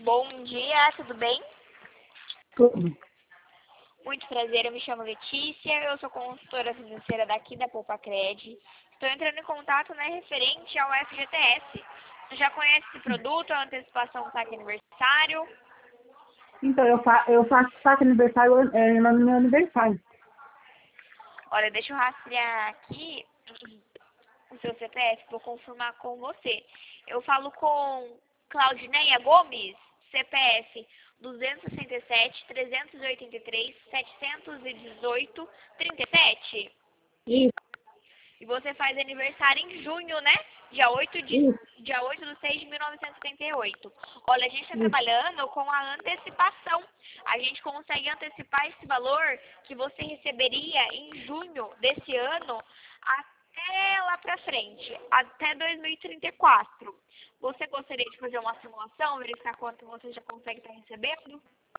Bom dia, tudo bem? Tudo. Muito prazer, eu me chamo Letícia, eu sou consultora financeira daqui da Poupacred. Estou entrando em contato, referente ao FGTS. Você já conhece esse produto, a antecipação do saque aniversário? Então, eu faço saque aniversário no meu aniversário. Olha, deixa eu rastrear aqui o seu CPF, vou confirmar com você. Eu falo com Claudineia Gomes, CPF 267-383-718-37. Isso, E você faz aniversário em junho, né? Dia 8 isso, de 6 de 1978. Olha, a gente está isso. trabalhando com a antecipação. A gente consegue antecipar esse valor que você receberia em junho desse ano até lá pra frente, até 2034. Você gostaria de fazer uma simulação, verificar quanto você já consegue estar recebendo?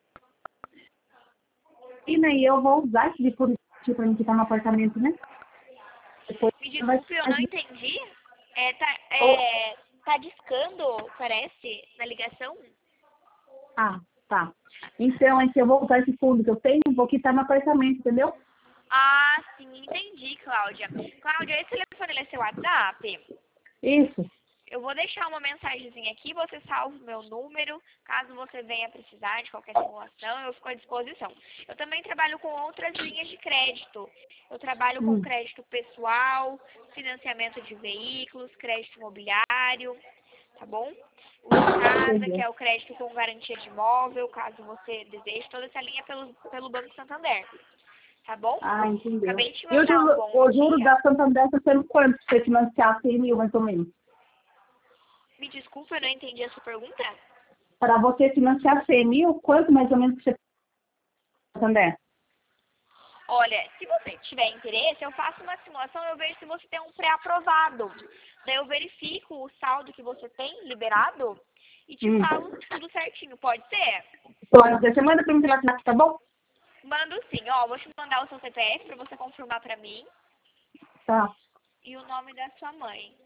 E aí eu vou usar esse dispositivo para mim que tá no apartamento, né? Depois Me vai... desculpe, eu não entendi. Oh, Tá discando, parece, na ligação? ah, tá. Então, é que eu vou usar esse fundo que eu tenho, vou quitar no apartamento, entendeu? Ah, sim, entendi, Cláudia. Cláudia, esse telefone é seu WhatsApp? Isso, Eu vou deixar uma mensagenzinha aqui, você salva o meu número, caso você venha precisar de qualquer simulação, eu fico à disposição. Eu também trabalho com outras linhas de crédito. Eu trabalho com crédito pessoal, financiamento de veículos, crédito imobiliário, tá bom? O de casa, que entendeu? é o crédito com garantia de imóvel, caso você deseje, toda essa linha pelo Banco Santander, tá bom? Ah, entendeu. Acabei de te E mandar um bom o juro dia. da Santander está sendo quanto pra você financiar 100 mil, mais ou menos? Me desculpa, eu não entendi a sua pergunta. Para você financiar 100 mil, quanto mais ou menos você Santander? Olha, se você tiver interesse, eu faço uma simulação e eu vejo se você tem um pré-aprovado. Daí eu verifico o saldo que você tem liberado e te falo tudo certinho. Pode ser? Pode, você manda para mim pela WhatsApp, tá bom? Mando sim. Ó, vou te mandar o seu CPF para você confirmar para mim Tá. e o nome da sua mãe.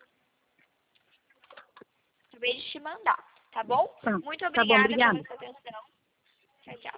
Acabei de te mandar, tá bom? Tá, Muito tá bom, obrigada obrigada. pela sua atenção. Tchau, tchau.